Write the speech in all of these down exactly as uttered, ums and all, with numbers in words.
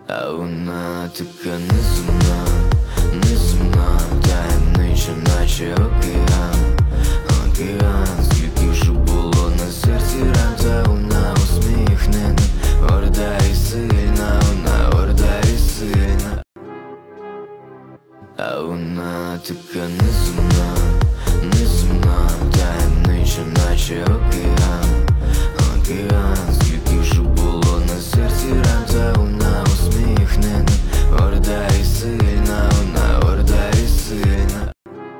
а вона така неземна, неземна, таємнича, наче океан, океан, скільки ж було на серці ран, та вона усміхнена, горда і сильна, вона горда і сильна, а вона така неземна, неземна, таємнича, наче океан, океан, скільки ж було на серці ран, та вона усміхнена, горда і сильна, вона горда і сильна,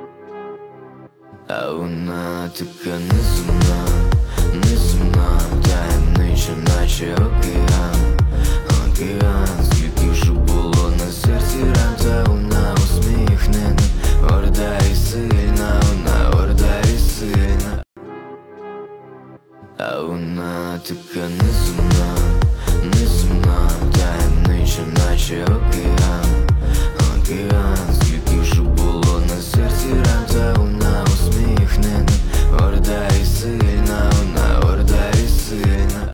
а вона така неземна, неземна, таємнича, наче океан, океан, скільки ж було на серці ран, та вона усміхнена, горда і сильна, вона горда і сильна, а вона така неземна, неземна, таємнича, наче океан, океан, скільки ж було на серці ран, та вона усміхнена, горда і сильна, вона горда і сильна,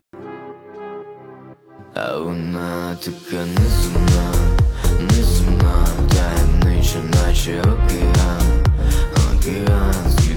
а вона така неземна, неземна, таємнича, наче океан, океан,